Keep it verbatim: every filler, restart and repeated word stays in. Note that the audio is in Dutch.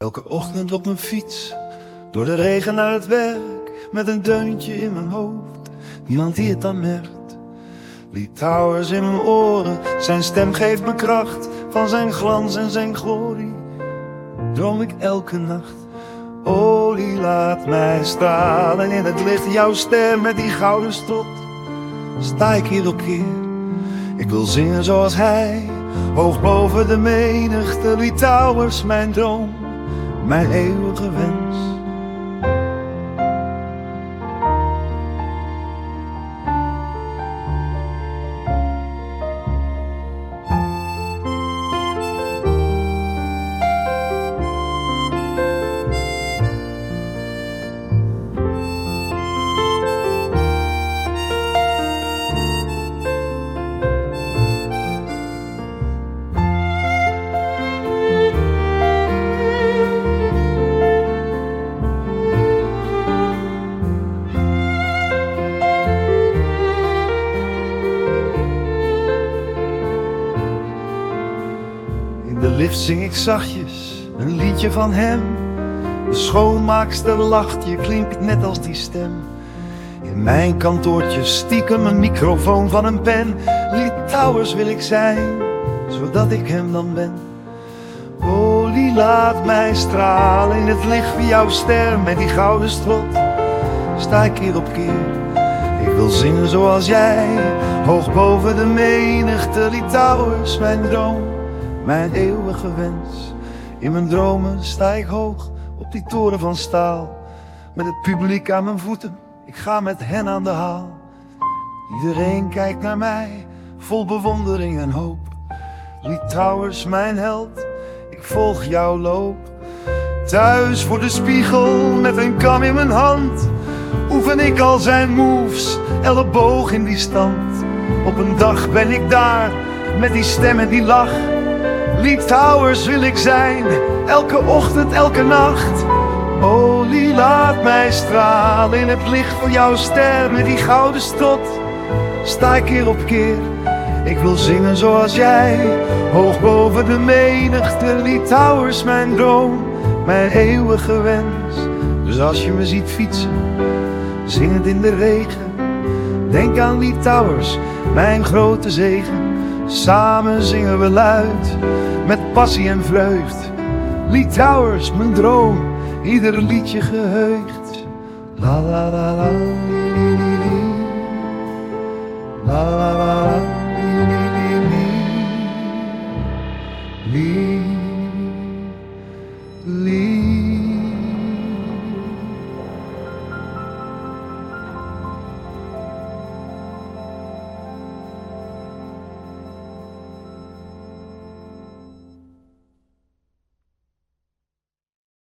Elke ochtend op mijn fiets, door de regen naar het werk, met een deuntje in mijn hoofd, niemand die het dan merkt. Lee Towers in mijn oren, zijn stem geeft me kracht, van zijn glans en zijn glorie droom ik elke nacht. Olie, laat mij stralen in het licht, jouw ster met die gouden strot. Sta ik hier op keer, ik wil zingen zoals hij, hoog boven de menigte. Lee Towers, mijn droom, mijn eeuwige wens. In de lift zing ik zachtjes een liedje van hem. De schoonmaakster lacht, je klinkt net als die stem. In mijn kantoortje stiekem een microfoon van een pen. Lee Towers wil ik zijn, zodat ik hem dan ben. Olie, laat mij stralen in het licht van jouw ster met die gouden strot. Sta ik keer op keer, ik wil zingen zoals jij, hoog boven de menigte. Lee Towers, mijn droom, mijn eeuwige wens. In mijn dromen sta ik hoog op die toren van staal, met het publiek aan mijn voeten, ik ga met hen aan de haal. Iedereen kijkt naar mij, vol bewondering en hoop. Lee Towers, mijn held, ik volg jouw loop. Thuis voor de spiegel met een kam in mijn hand, oefen ik al zijn moves, elleboog in die stand. Op een dag ben ik daar, met die stem en die lach. Lee Towers wil ik zijn, elke ochtend, elke nacht. Olie, laat mij stralen in het licht van jouw ster met die gouden strot. Sta ik keer op keer, ik wil zingen zoals jij, hoog boven de menigte. Lee Towers, mijn droom, mijn eeuwige wens. Dus als je me ziet fietsen, zingend in de regen, denk aan Lee Towers, mijn grote zegen. Samen zingen we luid, met passie en vreugd. Lee Towers, mijn droom, ieder liedje geheugt. La la la la, li li li li. La la la la, li li li li. Li, li.